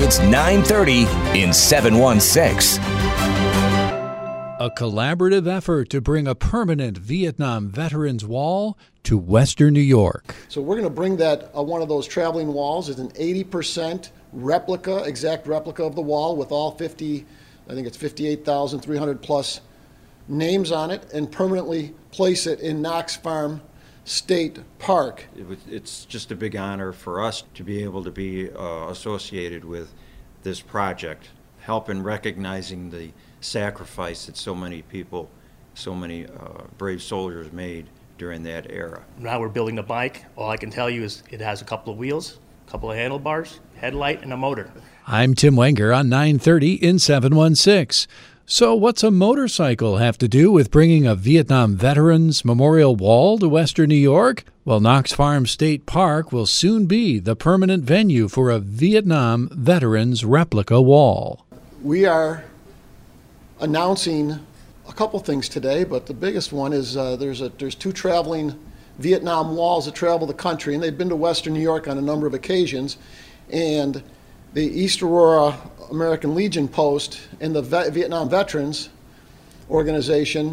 It's 9:30 in 716. A collaborative effort to bring a permanent Vietnam Veterans Wall to Western New York. So we're going to bring that one of those traveling walls. It's an 80% replica, exact replica of the wall with all 50, I think it's 58,300 plus names on it, and permanently place it in Knox Farm State Park. It's just a big honor for us to be able to be associated with this project, help in recognizing the sacrifice that so many people, so many brave soldiers made during that era. Now we're building the bike. All I can tell you is it has a couple of wheels, a couple of handlebars, headlight, and a motor. I'm Tim Wenger on 9:30 in 716. So what's a motorcycle have to do with bringing a Vietnam Veterans Memorial Wall to Western New York? Well, Knox Farm State Park will soon be the permanent venue for a Vietnam Veterans replica wall. We are announcing a couple things today, but the biggest one is there's two traveling Vietnam walls that travel the country, and they've been to Western New York on a number of occasions. And the East Aurora American Legion Post and the Vietnam Veterans Organization,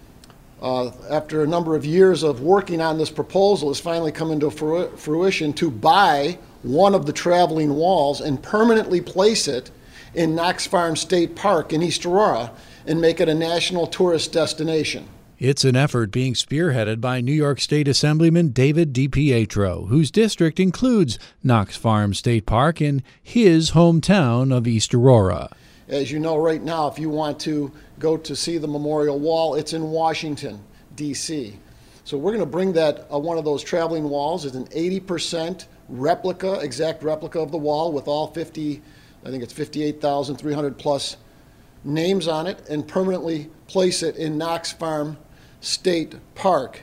after a number of years of working on this proposal, has finally come into fruition to buy one of the traveling walls and permanently place it in Knox Farm State Park in East Aurora and make it a national tourist destination. It's an effort being spearheaded by New York State Assemblyman David DiPietro, whose district includes Knox Farm State Park in his hometown of East Aurora. As you know, right now, if you want to go to see the memorial wall, it's in Washington, D.C. So we're going to bring that one of those traveling walls. It's an 80% replica, exact replica of the wall with all 50, I think it's 58,300 plus names on it, and permanently place it in Knox Farm State Park.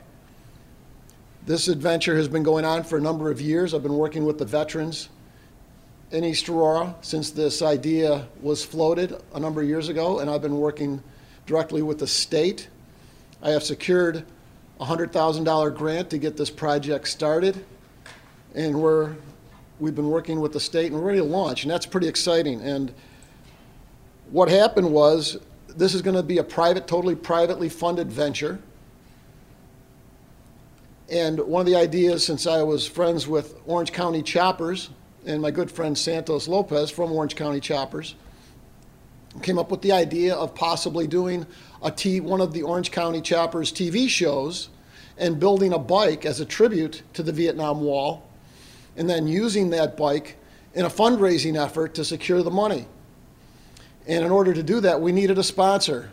This adventure has been going on for a number of years. I've been working with the veterans in East Aurora since this idea was floated a number of years ago, and I've been working directly with the state. I have secured a $100,000 grant to get this project started, and we've been working with the state, and we're ready to launch, and that's pretty exciting. And what happened was, this is going to be a totally privately funded venture. And one of the ideas, since I was friends with Orange County Choppers and my good friend Santos Lopez from Orange County Choppers, came up with the idea of possibly doing one of the Orange County Choppers TV shows and building a bike as a tribute to the Vietnam Wall, and then using that bike in a fundraising effort to secure the money. And in order to do that, we needed a sponsor.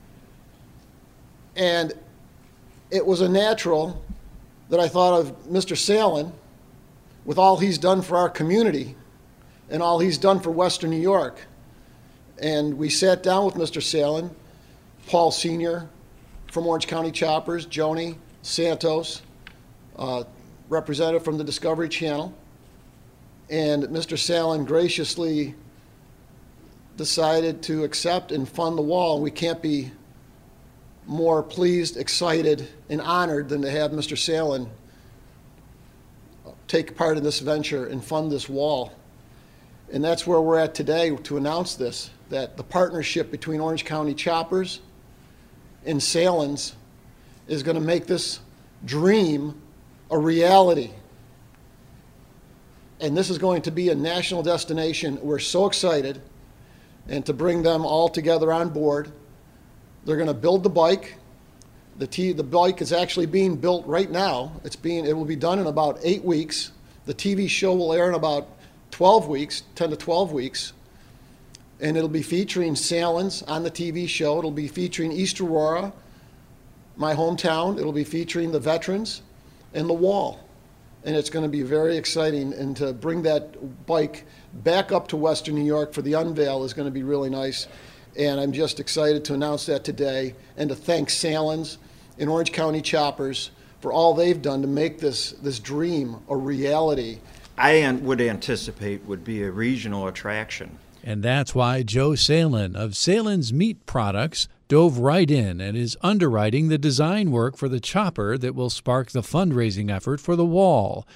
And it was a natural that I thought of Mr. Salen, with all he's done for our community and all he's done for Western New York. And we sat down with Mr. Salen, Paul Sr. from Orange County Choppers, Joni Santos, representative from the Discovery Channel. And Mr. Salen graciously decided to accept and fund the wall. We can't be more pleased, excited, and honored than to have Mr. Salen take part in this venture and fund this wall. And that's where we're at today to announce this, that the partnership between Orange County Choppers and Salens is going to make this dream a reality. And this is going to be a national destination. We're so excited. And to bring them all together on board. They're going to build the bike. The bike is actually being built right now. It will be done in about 8 weeks. The TV show will air in about 12 weeks, 10 to 12 weeks. And it'll be featuring Salens on the TV show. It'll be featuring East Aurora, my hometown. It'll be featuring the veterans and the wall. And it's going to be very exciting. And to bring that bike back up to Western New York for the unveil is going to be really nice. And I'm just excited to announce that today and to thank Salens and Orange County Choppers for all they've done to make this dream a reality. I would anticipate would be a regional attraction. And that's why Joe Salen of Salen's Meat Products dove right in and is underwriting the design work for the chopper that will spark the fundraising effort for the wall.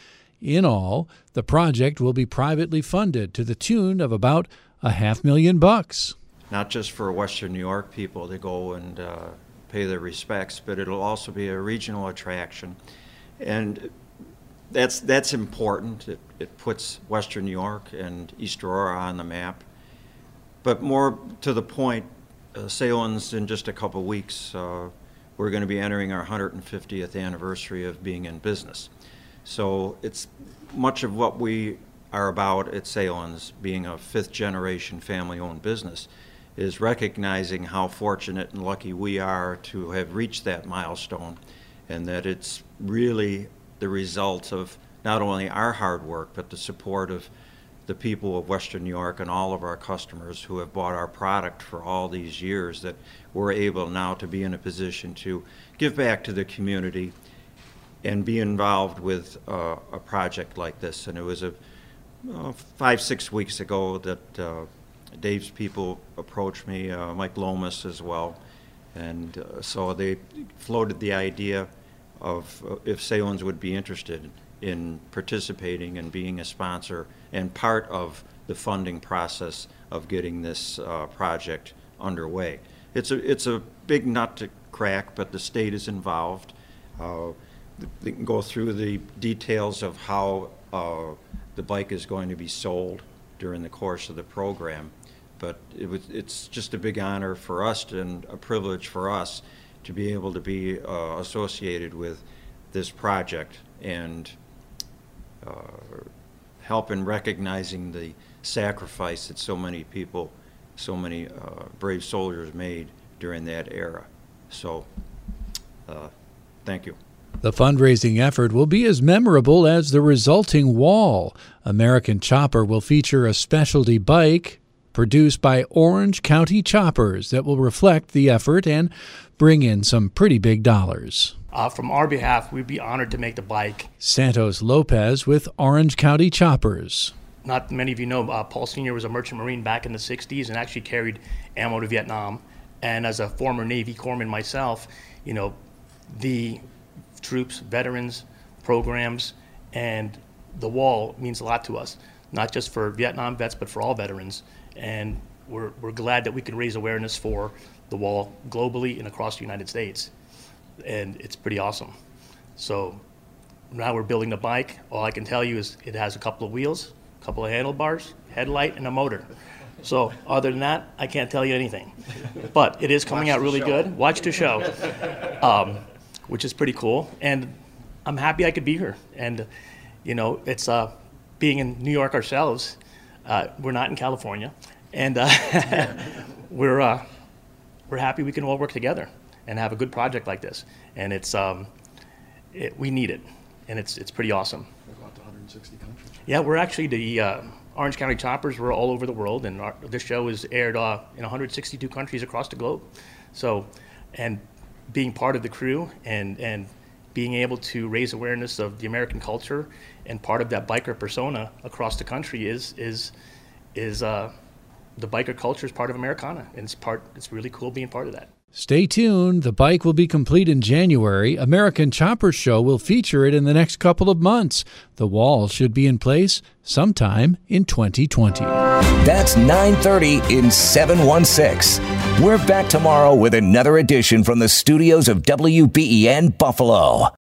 In all, the project will be privately funded to the tune of about $500,000. Not just for Western New York people to go and pay their respects, but it'll also be a regional attraction. And that's important. It puts Western New York and East Aurora on the map. But more to the point, Salins, in just a couple of weeks, we're going to be entering our 150th anniversary of being in business. So it's much of what we are about at Salins, being a fifth-generation family-owned business, is recognizing how fortunate and lucky we are to have reached that milestone, and that it's really the result of not only our hard work, but the support of the people of Western New York and all of our customers who have bought our product for all these years, that we're able now to be in a position to give back to the community and be involved with a project like this. And it was 5-6 weeks ago that Dave's people approached me, Mike Lomas as well, and so they floated the idea of if Salins would be interested in participating and being a sponsor and part of the funding process of getting this project underway. It's a big nut to crack, but the state is involved. They can go through the details of how the bike is going to be sold during the course of the program, but it's just a big honor for us and a privilege for us to be able to be associated with this project and help in recognizing the sacrifice that so many people, so many brave soldiers made during that era. So, thank you. The fundraising effort will be as memorable as the resulting wall. American Chopper will feature a specialty bike produced by Orange County Choppers that will reflect the effort and bring in some pretty big dollars. From our behalf, we'd be honored to make the bike. Santos Lopez with Orange County Choppers. Not many of you know, Paul Sr. was a merchant marine back in the 60s and actually carried ammo to Vietnam. And as a former Navy corpsman myself, you know, the troops, veterans, programs, and the wall means a lot to us, not just for Vietnam vets, but for all veterans. And we're glad that we can raise awareness for the wall globally and across the United States. And it's pretty awesome. So now we're building the bike. All I can tell you is it has a couple of wheels, a couple of handlebars, headlight, and a motor. So other than that, I can't tell you anything. But it is coming out really good. Watch the show, which is pretty cool. And I'm happy I could be here. And, you know, it's being in New York ourselves. We're not in California. And we're happy we can all work together and have a good project like this. And it's we need it, and it's pretty awesome. We've gone to 160 countries. Yeah, we're actually the Orange County Choppers. We're all over the world, and this show is aired in 162 countries across the globe. So, and being part of the crew and being able to raise awareness of the American culture and part of that biker persona across the country is the biker culture is part of Americana, and it's really cool being part of that. Stay tuned. The bike will be complete in January. American Chopper Show will feature it in the next couple of months. The wall should be in place sometime in 2020. That's 9:30 in 716. We're back tomorrow with another edition from the studios of WBEN Buffalo.